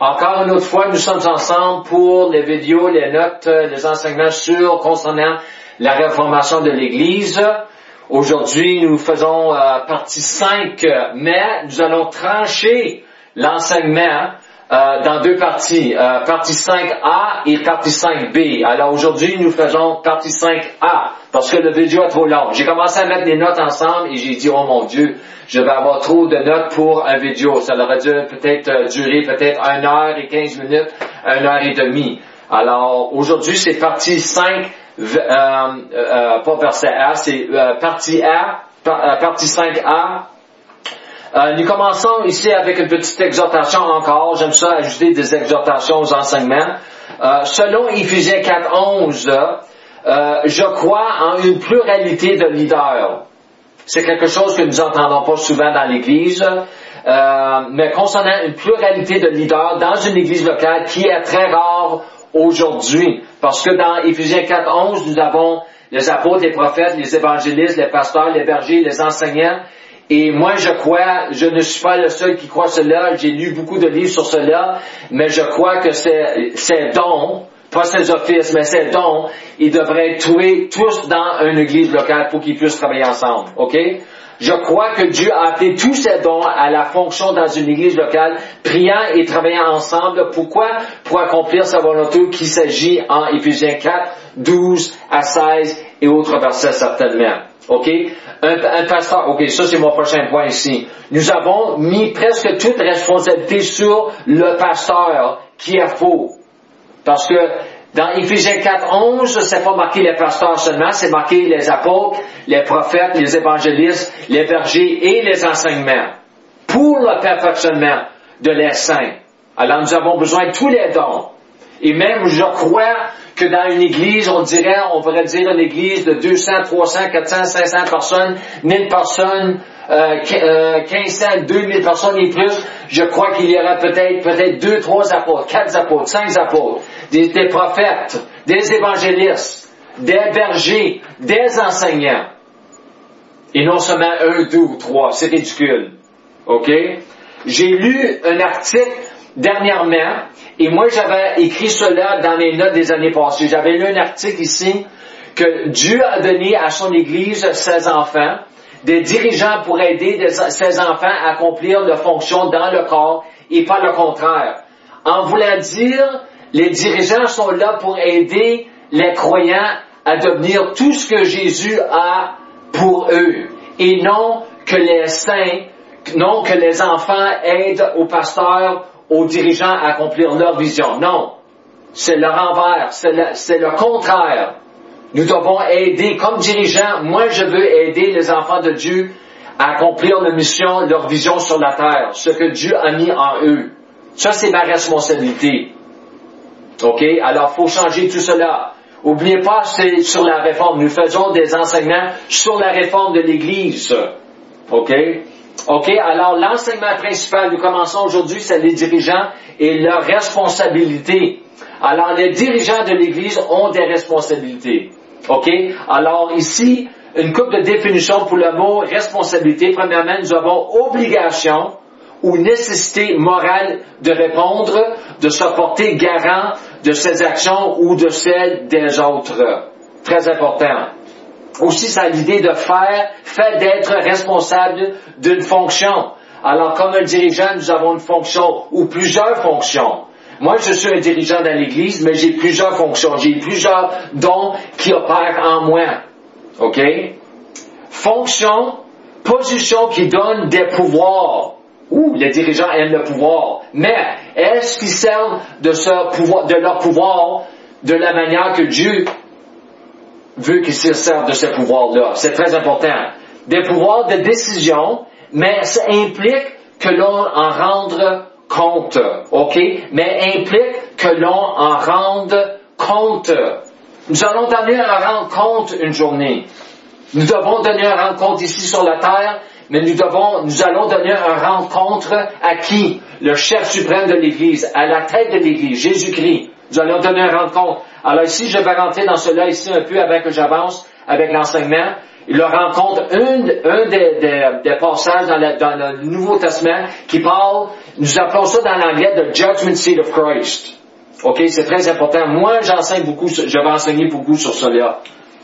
Encore une autre fois, nous sommes ensemble pour les vidéos, les notes, les enseignements concernant la réformation de l'Église. Aujourd'hui, nous faisons partie 5, mais nous allons trancher l'enseignement dans deux parties, partie 5A et partie 5B. Alors aujourd'hui, nous faisons partie 5A, parce que le vidéo est trop long. J'ai commencé à mettre les notes ensemble et j'ai dit, oh mon Dieu, je vais avoir trop de notes pour un vidéo. Ça aurait dû peut-être durer 1 heure et 15 minutes, 1 heure et demie. Alors aujourd'hui, c'est partie 5, pas verset A, c'est partie A, partie 5A. Nous commençons ici avec une petite exhortation encore. J'aime ça ajouter des exhortations aux enseignements. Selon Éphésiens 4:11, je crois en une pluralité de leaders. C'est quelque chose que nous n'entendons pas souvent dans l'Église, mais concernant une pluralité de leaders dans une Église locale qui est très rare aujourd'hui. Parce que dans Éphésiens 4:11, nous avons les apôtres, les prophètes, les évangélistes, les pasteurs, les bergers, les enseignants. Et moi, je ne suis pas le seul qui croit cela. J'ai lu beaucoup de livres sur cela, mais je crois que ces dons, pas ces offices, mais ces dons, ils devraient être trouvés tous dans une église locale pour qu'ils puissent travailler ensemble. OK? Je crois que Dieu a appelé tous ces dons à la fonction dans une église locale, priant et travaillant ensemble. Pourquoi? Pour accomplir sa volonté qui s'agit en Éphésiens 4, 12 à 16 et autres versets certainement. OK? Un pasteur, OK, ça c'est mon prochain point ici. Nous avons mis presque toute responsabilité sur le pasteur qui est faux. Parce que dans Éphésiens 4:11, c'est pas marqué les pasteurs seulement, c'est marqué les apôtres, les prophètes, les évangélistes, les bergers et les enseignements. Pour le perfectionnement de les saints. Alors nous avons besoin de tous les dons. Et même, je crois que dans une église, on pourrait dire une église de 200, 300, 400, 500 personnes, 1000 personnes, 1500, 2000 personnes et plus, je crois qu'il y aura peut-être 2, 3 apôtres, 4 apôtres, 5 apôtres, des prophètes, des évangélistes, des bergers, des enseignants. Et non seulement 1, 2 ou 3, c'est ridicule. OK? J'ai lu un article dernièrement, et moi j'avais écrit cela dans mes notes des années passées. J'avais lu un article ici que Dieu a donné à son Église 16 enfants, des dirigeants pour aider ces enfants à accomplir leurs fonctions dans le corps et pas le contraire. En voulant dire, les dirigeants sont là pour aider les croyants à devenir tout ce que Jésus a pour eux et non que les saints, non que les enfants aident aux pasteurs, aux dirigeants à accomplir leur vision. Non, c'est le renvers, c'est le contraire. Nous devons aider, comme dirigeants, moi je veux aider les enfants de Dieu à accomplir leur mission, leur vision sur la terre, ce que Dieu a mis en eux. Ça, c'est ma responsabilité. OK? Alors, il faut changer tout cela. N'oubliez pas, c'est sur la réforme. Nous faisons des enseignements sur la réforme de l'Église. OK? OK, alors l'enseignement principal, nous commençons aujourd'hui, c'est les dirigeants et leurs responsabilités. Alors les dirigeants de l'Église ont des responsabilités. OK, alors ici, une couple de définitions pour le mot responsabilité. Premièrement, nous avons obligation ou nécessité morale de répondre, de se porter garant de ses actions ou de celles des autres. Très important. Aussi, ça a l'idée de fait d'être responsable d'une fonction. Alors, comme un dirigeant, nous avons une fonction ou plusieurs fonctions. Moi, je suis un dirigeant dans l'Église, mais j'ai plusieurs fonctions. J'ai plusieurs dons qui opèrent en moi. OK? Fonction, position qui donne des pouvoirs. Les dirigeants aiment le pouvoir. Mais, est-ce qu'ils servent de leur pouvoir de la manière que Dieu veut qu'ils se servent de ces pouvoirs-là? C'est très important. Des pouvoirs de décision, mais ça implique que l'on en rende compte. OK? Mais implique que l'on en rende compte. Nous allons donner un rendre compte une journée. Nous devons donner un rendre compte ici sur la terre, mais nous allons donner un rendre compte à qui? Le chef suprême de l'Église, à la tête de l'Église, Jésus-Christ. Nous allons donner un rendre compte. Alors ici, je vais rentrer dans cela ici un peu avant que j'avance avec l'enseignement. Il rencontre un des passages dans le Nouveau Testament qui parle, nous appelons ça dans l'anglais, the judgment seat of Christ. OK, c'est très important. Moi, j'enseigne beaucoup, je vais enseigner beaucoup sur cela.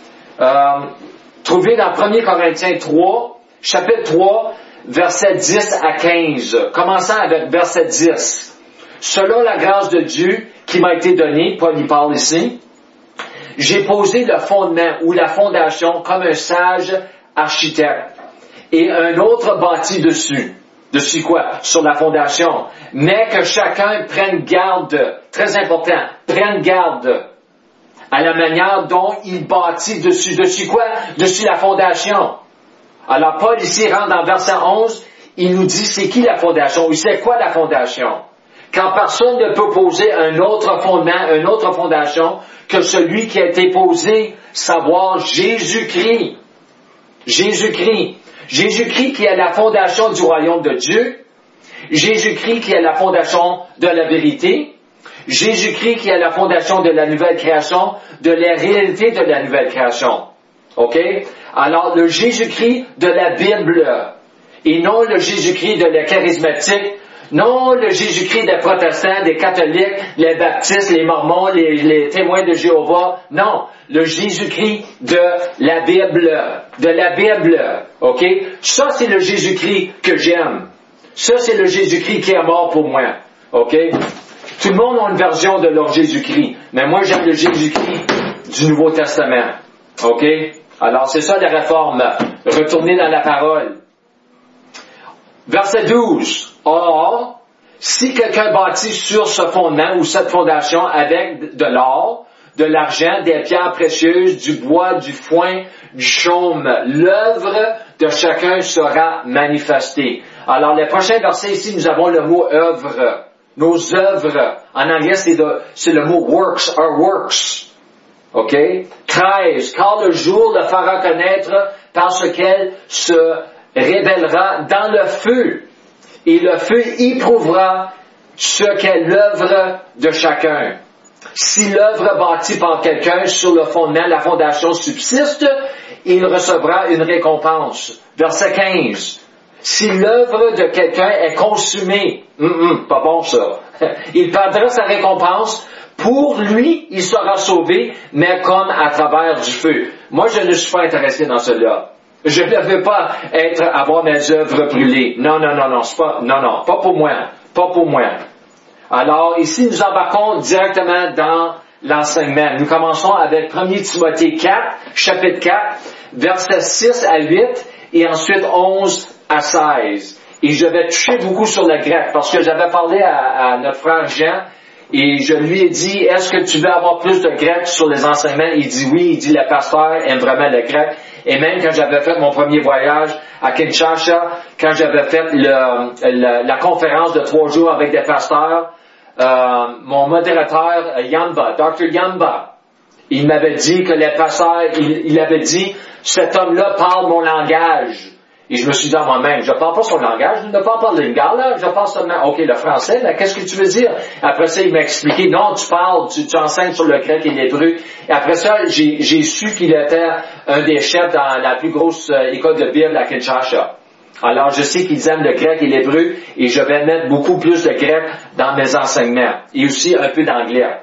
Trouvé dans 1 Corinthiens 3, chapitre 3, versets 10 à 15. Commençant avec verset 10. Selon la grâce de Dieu qui m'a été donnée, Paul y parle ici, j'ai posé le fondement ou la fondation comme un sage architecte et un autre bâti dessus. Dessus quoi? Sur la fondation. Mais que chacun prenne garde, très important, prenne garde à la manière dont il bâtit dessus. Dessus quoi? Dessus la fondation. Alors Paul ici rentre dans verset 11, il nous dit c'est qui la fondation? Il sait quoi la fondation? Quand personne ne peut poser un autre fondement, une autre fondation que celui qui a été posé, savoir Jésus-Christ. Jésus-Christ. Jésus-Christ qui est la fondation du royaume de Dieu. Jésus-Christ qui est la fondation de la vérité. Jésus-Christ qui est la fondation de la nouvelle création, de la réalité de la nouvelle création. OK? Alors, le Jésus-Christ de la Bible, et non le Jésus-Christ de la charismatique, non le Jésus-Christ des protestants, des catholiques, les baptistes, les mormons, les témoins de Jéhovah. Non, le Jésus-Christ de la Bible. De la Bible. OK? Ça, c'est le Jésus-Christ que j'aime. Ça, c'est le Jésus-Christ qui est mort pour moi. OK? Tout le monde a une version de leur Jésus-Christ. Mais moi, j'aime le Jésus-Christ du Nouveau Testament. OK? Alors, c'est ça la réforme. Retourner dans la parole. Verset 12. Or, si quelqu'un bâtit sur ce fondement ou cette fondation avec de l'or, de l'argent, des pierres précieuses, du bois, du foin, du chaume, l'œuvre de chacun sera manifestée. Alors, les prochains versets ici, nous avons le mot œuvre. Nos œuvres. En anglais, c'est le mot works, our works. OK? 13. Car le jour le fera connaître parce qu'elle se révélera dans le feu. Et le feu éprouvera ce qu'est l'œuvre de chacun. Si l'œuvre bâtie par quelqu'un sur le fondement, la fondation subsiste, il recevra une récompense. Verset 15. Si l'œuvre de quelqu'un est consumée, pas bon ça, il perdra sa récompense. Pour lui, il sera sauvé, mais comme à travers du feu. Moi, je ne suis pas intéressé dans cela. Je ne veux pas avoir mes œuvres brûlées. Non, pas pour moi. Pas pour moi. Alors, ici, nous embarquons directement dans l'enseignement. Nous commençons avec 1 Timothée 4, chapitre 4, versets 6 à 8, et ensuite 11 à 16. Et je vais toucher beaucoup sur le grec, parce que j'avais parlé à notre frère Jean, et je lui ai dit, est-ce que tu veux avoir plus de grec sur les enseignements? Il dit oui, il dit le pasteur aime vraiment le grec. Et même quand j'avais fait mon premier voyage à Kinshasa, quand j'avais fait la conférence de 3 jours avec des pasteurs, mon modérateur Yamba, Dr. Yamba, il m'avait dit que les pasteurs, il avait dit, cet homme-là parle mon langage. Et je me suis dit dans moi-même, je ne parle pas son langage, je ne parle pas le lingala, je parle seulement, OK, le français, mais qu'est-ce que tu veux dire? Après ça, il m'a expliqué, non, tu enseignes sur le grec et l'hébreu. Et après ça, j'ai su qu'il était un des chefs dans la plus grosse école de Bible à Kinshasa. Alors, je sais qu'ils aiment le grec et l'hébreu, et je vais mettre beaucoup plus de grec dans mes enseignements, et aussi un peu d'anglais.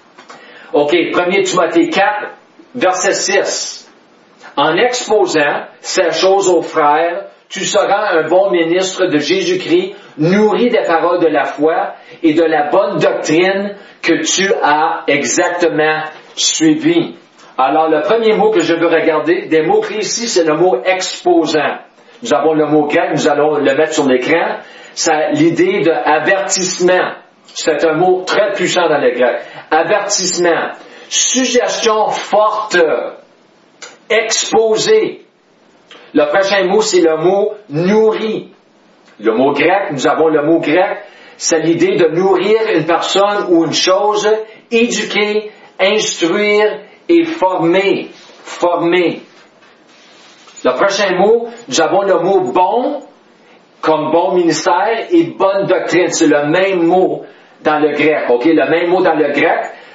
OK, 1 Timothée 4, verset 6. En exposant ces choses aux frères, tu seras un bon ministre de Jésus-Christ, nourri des paroles de la foi et de la bonne doctrine que tu as exactement suivi. Alors, le premier mot que je veux regarder, des mots clés ici, c'est le mot exposant. Nous avons le mot grec, nous allons le mettre sur l'écran. C'est l'idée de avertissement. C'est un mot très puissant dans le grec. Avertissement. Suggestion forte. Exposé. Le prochain mot, c'est le mot nourri. Le mot grec, nous avons le mot grec, c'est l'idée de nourrir une personne ou une chose, éduquer, instruire et former. Former. Le prochain mot, nous avons le mot bon, comme bon ministère, et bonne doctrine. C'est le même mot dans le grec. OK? Le même mot dans le grec.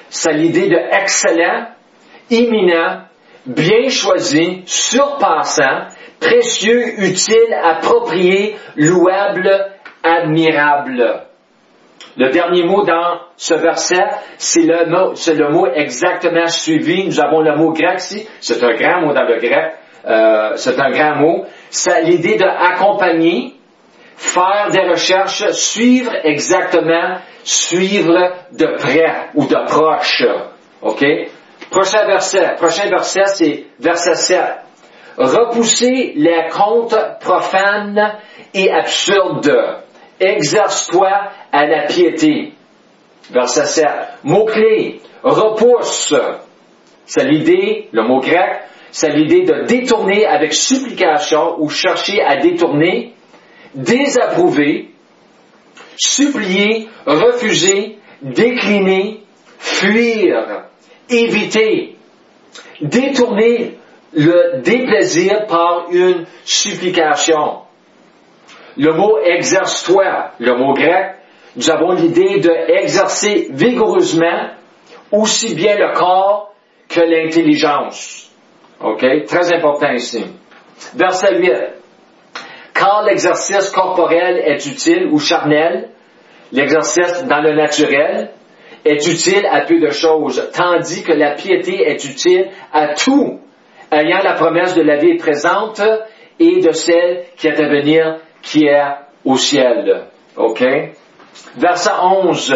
c'est l'idée de excellent, imminent, bien choisi, surpassant, précieux, utile, approprié, louable, admirable. Le dernier mot dans ce verset, c'est le mot exactement suivi. Nous avons le mot grec ici. C'est un grand mot dans le grec. C'est un grand mot. C'est l'idée d'accompagner, faire des recherches, suivre exactement, suivre de près ou de proche. OK? Prochain verset, c'est verset 7. Repousser les contes profanes et absurdes. Exerce-toi à la piété. Verset 7. Mot-clé, repousse. C'est l'idée, le mot grec, c'est l'idée de détourner avec supplication ou chercher à détourner, désapprouver, supplier, refuser, décliner, fuir, éviter, détourner le déplaisir par une supplication. Le mot exerce-toi, le mot grec, nous avons l'idée d'exercer vigoureusement aussi bien le corps que l'intelligence. OK? Très important ici. Verset 8. Car l'exercice corporel est utile ou charnel, l'exercice dans le naturel est utile à peu de choses, tandis que la piété est utile à tout, ayant la promesse de la vie présente et de celle qui est à venir, qui est au ciel. OK? Verset 11.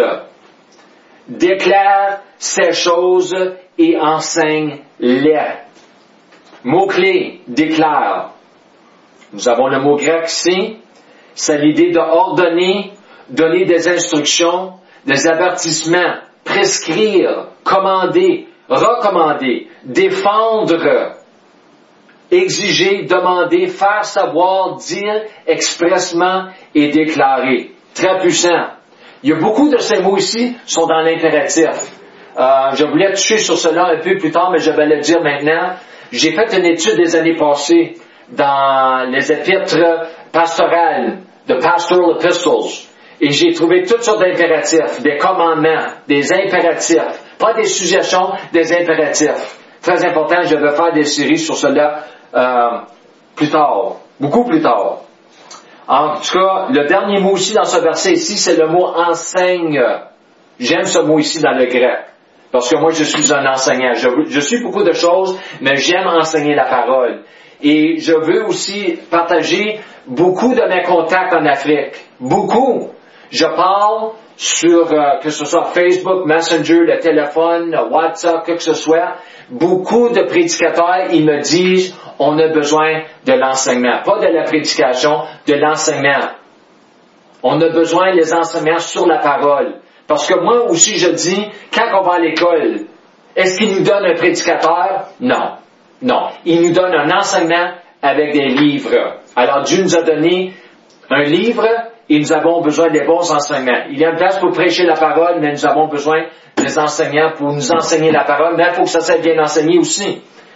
Déclare ces choses et enseigne-les. Mot-clé, déclare. Nous avons le mot grec ici. C'est l'idée de ordonner, donner des instructions, des avertissements, prescrire, commander, recommander, défendre, exiger, demander, faire savoir, dire expressement et déclarer. Très puissant. Il y a beaucoup de ces mots ici qui sont dans l'impératif. Je voulais toucher sur cela un peu plus tard, mais je vais le dire maintenant. J'ai fait une étude des années passées dans les épîtres pastorales, de Pastoral Epistles, et j'ai trouvé toutes sortes d'impératifs, des commandements, des impératifs, pas des suggestions, des impératifs. Très important, je vais faire des séries sur cela plus tard, beaucoup plus tard. En tout cas, le dernier mot ici dans ce verset ici, c'est le mot enseigne. J'aime ce mot ici dans le grec. Parce que moi, je suis un enseignant. Je suis beaucoup de choses, mais j'aime enseigner la parole. Et je veux aussi partager beaucoup de mes contacts en Afrique. Beaucoup. Je parle sur, que ce soit Facebook, Messenger, le téléphone, le WhatsApp, que ce soit. Beaucoup de prédicateurs, ils me disent, on a besoin de l'enseignement. Pas de la prédication, de l'enseignement. On a besoin des enseignements sur la parole. Parce que moi aussi, je dis, quand on va à l'école, est-ce qu'il nous donne un prédicateur? Non. Non. Il nous donne un enseignement avec des livres. Alors, Dieu nous a donné un livre et nous avons besoin des bons enseignements. Il y a une place pour prêcher la parole, mais nous avons besoin des enseignants pour nous enseigner la parole, mais il faut que ça soit bien enseigné aussi.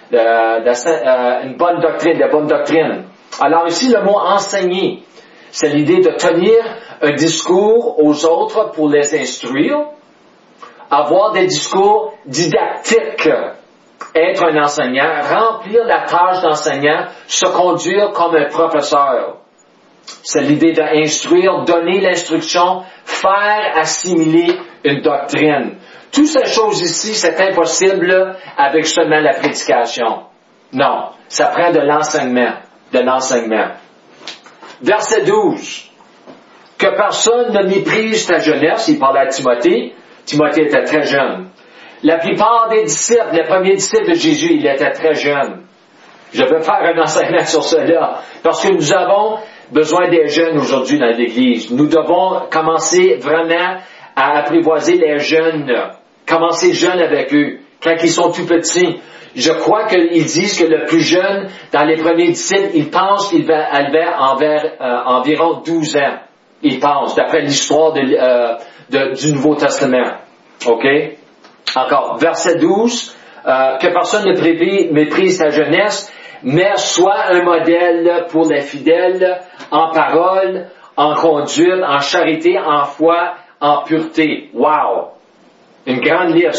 Une bonne doctrine, de bonnes doctrines. Alors ici, le mot enseigner, c'est l'idée de tenir un discours aux autres pour les instruire, avoir des discours didactiques, être un enseignant, remplir la tâche d'enseignant, se conduire comme un professeur. C'est l'idée d'instruire, donner l'instruction, faire assimiler une doctrine. Toutes ces choses ici, c'est impossible avec seulement la prédication. Non, ça prend de l'enseignement. De l'enseignement. Verset 12. Que personne ne méprise ta jeunesse. Il parlait à Timothée. Timothée était très jeune. La plupart des disciples, les premiers disciples de Jésus, ils étaient très jeunes. Je veux faire un enseignement sur cela. Parce que nous avons besoin des jeunes aujourd'hui dans l'Église. Nous devons commencer vraiment à apprivoiser les jeunes. Commencer jeunes avec eux. Quand ils sont tout petits. Je crois qu'ils disent que le plus jeune, dans les premiers disciples, ils pensent qu'il avait environ 12 ans. Ils pensent, d'après l'histoire du Nouveau Testament. OK? Encore, verset 12. Que personne ne méprise ta jeunesse, mais sois un modèle pour les fidèles en parole, en conduite, en charité, en foi, en pureté. Wow! Une grande liste.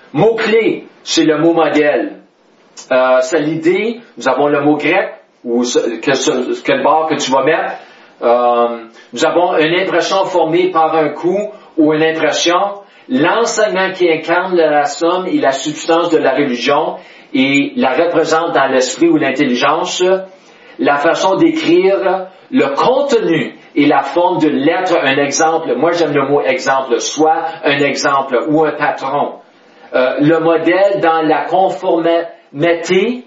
Mot-clé, c'est le mot modèle. C'est l'idée, nous avons le mot grec, ou quel barre que tu vas mettre. Nous avons une impression formée par un coup ou une impression. L'enseignement qui incarne la somme et la substance de la religion et la représente dans l'esprit ou l'intelligence. La façon d'écrire, le contenu et la forme de l'être, un exemple. Moi, j'aime le mot exemple, soit un exemple ou un patron. Le modèle dans la conformité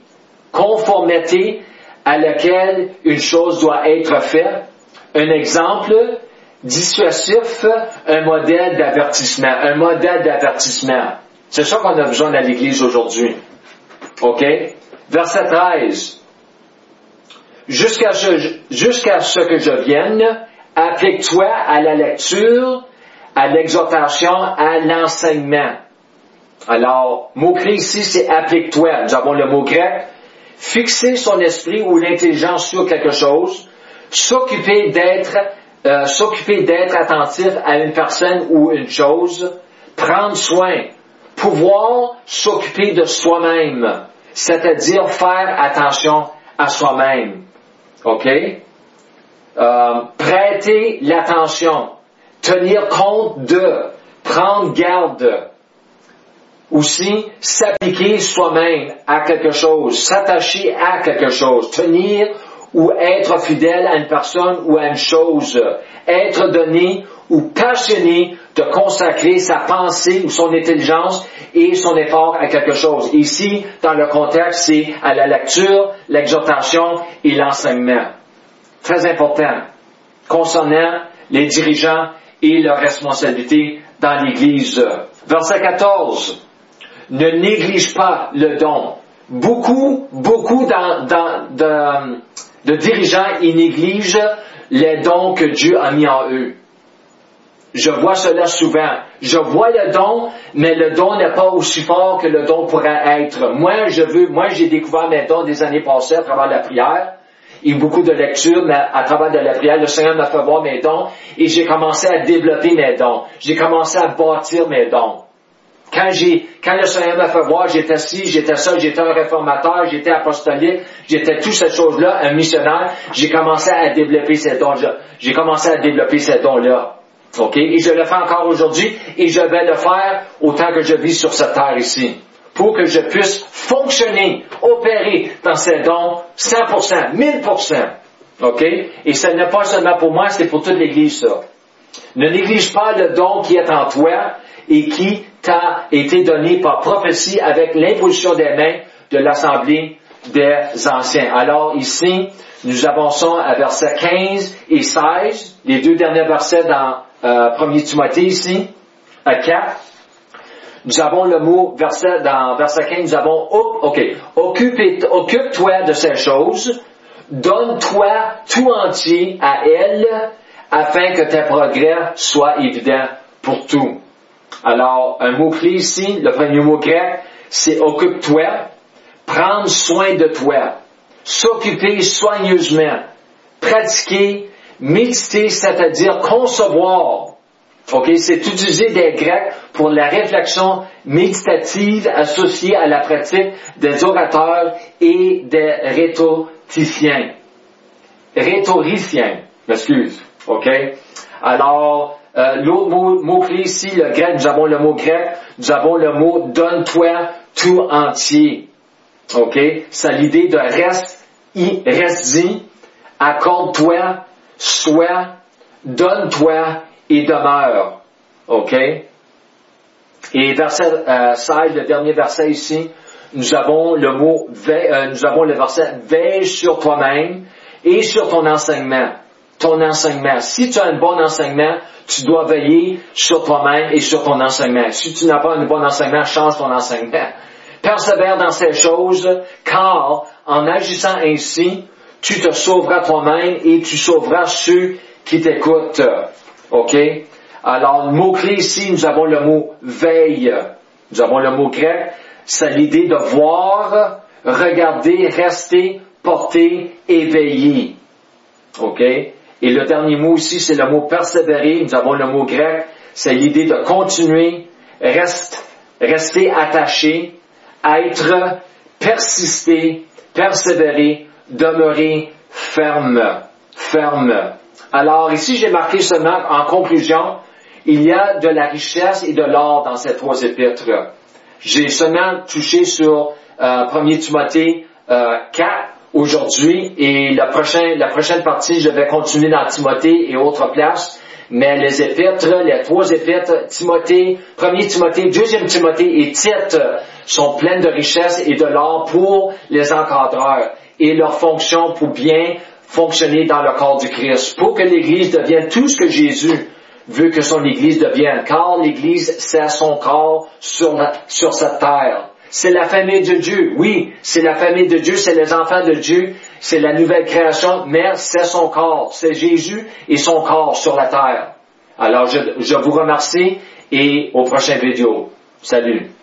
à laquelle une chose doit être faite. Un exemple dissuasif, un modèle d'avertissement. Un modèle d'avertissement. C'est ça qu'on a besoin dans l'Église aujourd'hui. OK? Verset 13. Jusqu'à ce que je vienne, applique-toi à la lecture, à l'exhortation, à l'enseignement. Alors, mot-clé ici, c'est applique-toi. Nous avons le mot grec. Fixer son esprit ou l'intelligence sur quelque chose. S'occuper d'être attentif à une personne ou une chose. Prendre soin. Pouvoir s'occuper de soi-même. C'est-à-dire faire attention à soi-même. OK? Prêter l'attention. Tenir compte de. Prendre garde. Aussi, s'appliquer soi-même à quelque chose, s'attacher à quelque chose, tenir ou être fidèle à une personne ou à une chose, être donné ou passionné de consacrer sa pensée ou son intelligence et son effort à quelque chose. Ici, dans le contexte, c'est à la lecture, l'exhortation et l'enseignement. Très important, concernant les dirigeants et leurs responsabilités dans l'Église. Verset 14. Ne néglige pas le don. Beaucoup de dirigeants, ils négligent les dons que Dieu a mis en eux. Je vois cela souvent. Je vois le don, mais le don n'est pas aussi fort que le don pourrait être. Moi, j'ai découvert mes dons des années passées à travers la prière. Et beaucoup de lectures, mais à travers de la prière, le Seigneur m'a fait voir mes dons et j'ai commencé à développer mes dons. J'ai commencé à bâtir mes dons. Quand le Seigneur m'a fait voir, j'étais ci, j'étais ça, j'étais un réformateur, j'étais apostolique, j'étais toutes ces choses-là, un missionnaire, j'ai commencé à développer ces dons-là. J'ai commencé à développer ces dons-là. OK? Et je le fais encore aujourd'hui, et je vais le faire autant que je vis sur cette terre ici. Pour que je puisse fonctionner, opérer dans ces dons 100%, 1000%. OK? Et ce n'est pas seulement pour moi, c'est pour toute l'Église, ça. Ne néglige pas le don qui est en toi et qui t'a été donné par prophétie avec l'imposition des mains de l'Assemblée des Anciens. Alors ici, nous avançons à versets 15 et 16, les deux derniers versets dans 1 Timothée ici, à 4. Nous avons le mot, dans verset 15, nous avons, occupe-toi de ces choses, donne-toi tout entier à elles, afin que tes progrès soient évidents pour tout. Alors, un mot-clé ici, le premier mot grec, c'est occupe-toi, prendre soin de toi, s'occuper soigneusement, pratiquer, méditer, c'est-à-dire concevoir. OK, c'est utiliser des Grecs pour la réflexion méditative associée à la pratique des orateurs et des rhétoriciens. Excuse. OK? Alors, l'autre mot-clé ici, le grec, nous avons le mot grec, nous avons le mot donne-toi tout entier. OK? C'est l'idée de reste-y, accorde-toi, sois, donne-toi et demeure. OK? Et verset 16, le dernier verset ici, nous avons le mot nous avons le verset veille sur toi-même et sur ton enseignement. Ton enseignement. Si tu as un bon enseignement, tu dois veiller sur toi-même et sur ton enseignement. Si tu n'as pas un bon enseignement, change ton enseignement. Persévère dans ces choses, car en agissant ainsi, tu te sauveras toi-même et tu sauveras ceux qui t'écoutent. OK? Alors, le mot-clé ici, nous avons le mot veille. Nous avons le mot grec. C'est l'idée de voir, regarder, rester, porter, éveiller. OK? Et le dernier mot ici, c'est le mot persévérer. Nous avons le mot grec. C'est l'idée de continuer, rester attaché, être, persister, persévérer, demeurer ferme. Alors ici, j'ai marqué seulement en conclusion, il y a de la richesse et de l'or dans ces 3 épîtres. J'ai seulement touché sur 1 Timothée 4 aujourd'hui et la prochaine partie, je vais continuer dans Timothée et autres places. Mais les épîtres, les 3 épîtres, Timothée, 1 Timothée, 2 Timothée et Tite sont pleines de richesse et de l'or pour les encadreurs et leur fonction pour bien fonctionner dans le corps du Christ, pour que l'Église devienne tout ce que Jésus veut que son Église devienne, car l'Église, c'est son corps sur cette terre. C'est la famille de Dieu, oui, c'est la famille de Dieu, c'est les enfants de Dieu, c'est la nouvelle création, mais c'est son corps, c'est Jésus et son corps sur la terre. Alors, je vous remercie et au prochain vidéo. Salut!